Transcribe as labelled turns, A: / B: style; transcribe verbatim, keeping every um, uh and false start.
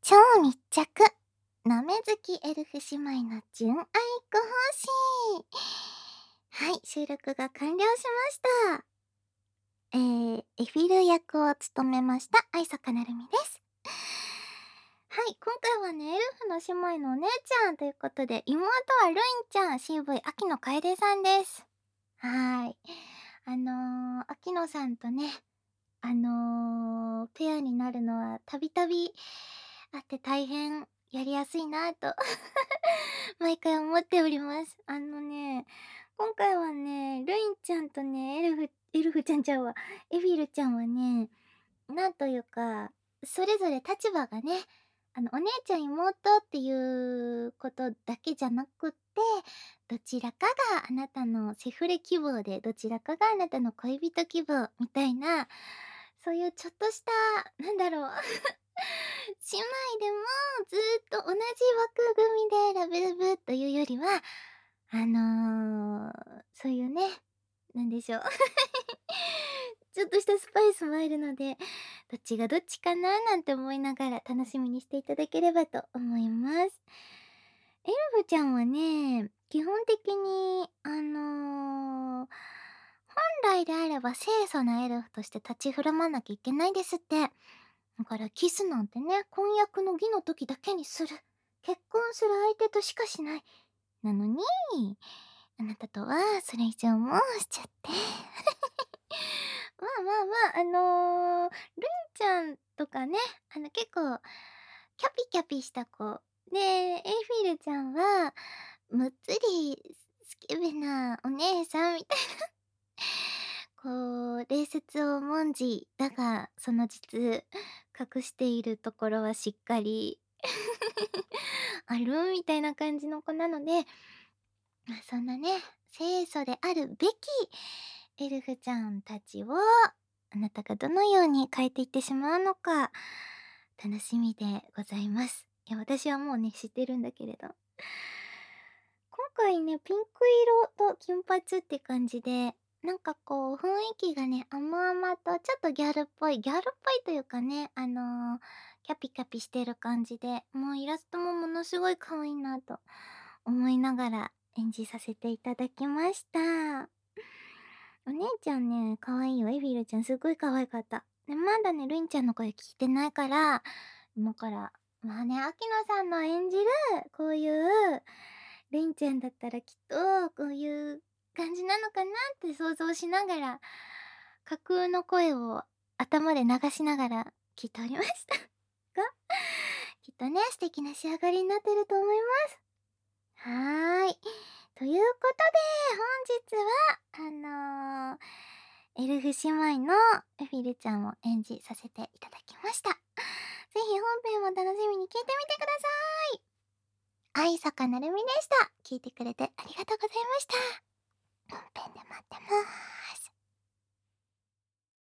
A: 超密着なめ好きエルフ姉妹の純愛ご奉仕。はい、収録が完了しました。えー、エフィル役を務めました愛坂なるみです。はい、今回はね、エルフの姉妹のお姉ちゃんということで、妹はルインちゃん、シーブイ 秋野楓さんです。はーい。あのー、秋野さんとね、あのー、ペアになるのはたびたびあって大変やりやすいなぁと毎回思っております。あのね、今回はね、ルインちゃんとね、エルフ、エルフちゃんちゃうわ、エフィルちゃんはね、なんというか、それぞれ立場がね、あの、お姉ちゃん妹っていうことだけじゃなくって、どちらかがあなたのセフレ希望で、どちらかがあなたの恋人希望みたいな、そういうちょっとした、なんだろう、姉妹でもずーっと同じ枠組みでラブラブというよりは、あのー、そういうね、なんでしょう。ちょっとしたスパイスもあるので、どっちがどっちかななんて思いながら楽しみにしていただければと思います。エルフちゃんはね、基本的に、あのー、本来であれば清楚なエルフとして立ち振る舞わなきゃいけないですって。だからキスなんてね、婚約の儀の時だけにする。結婚する相手としかしない。なのに、あなたとはそれ以上もしちゃって。まあまあまあ、あのー、ルンちゃんとかね、あの結構、キャピキャピした子。で、エイフィルちゃんは、むっつりスケベなお姉さんみたいな。こう、礼節を重んじ、だが、その実、隠しているところはしっかりあるみたいな感じの子なので、まあ、そんなね、清楚であるべきエルフちゃんたちを、あなたがどのように変えていってしまうのか、楽しみでございます。いや、私はもうね、知ってるんだけれど。今回ね、ピンク色と金髪って感じで、なんかこう、雰囲気がね、甘々とちょっとギャルっぽい、ギャルっぽいというかね、あのー、キャピキャピしてる感じで、もうイラストもものすごい可愛いなと思いながら演じさせていただきました。お姉ちゃんね、可愛いよ。エフィルちゃんすごい可愛かった。で、まだね、ルインちゃんの声聞いてないから、今から、まあね、秋野さんの演じる、こういう、ルインちゃんだったらきっと、こういう感じなのかなって想像しながら、架空の声を頭で流しながら聞いておりましたが、きっとね、素敵な仕上がりになってると思います。はーい。ということで、本日は、あのー、エルフ姉妹のエフィルちゃんを演じさせていただきました。ぜひ本編も楽しみに聞いてみてください。愛坂なるみでした。聞いてくれてありがとうございました。本編で待ってます。